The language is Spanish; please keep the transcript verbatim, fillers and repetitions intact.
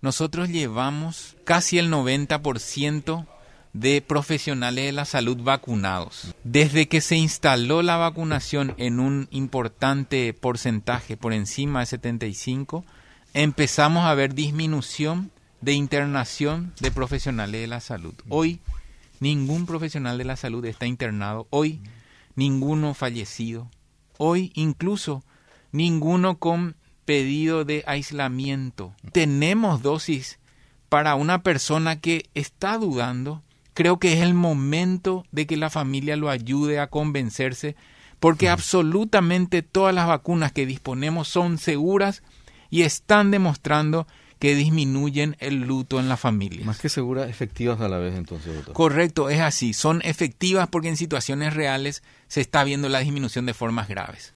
nosotros llevamos casi el noventa por ciento de profesionales de la salud vacunados. Desde que se instaló la vacunación en un importante porcentaje, por encima de setenta y cinco, empezamos a ver disminución de internación de profesionales de la salud. Hoy, ningún profesional de la salud está internado. Hoy, ninguno fallecido. Hoy, incluso, ninguno con pedido de aislamiento. Tenemos dosis para una persona que está dudando. Creo que es el momento de que la familia lo ayude a convencerse, porque absolutamente todas las vacunas que disponemos son seguras y están demostrando que disminuyen el luto en la familia. Más que seguras, efectivas a la vez entonces, doctor. Correcto, es así. Son efectivas porque en situaciones reales se está viendo la disminución de formas graves.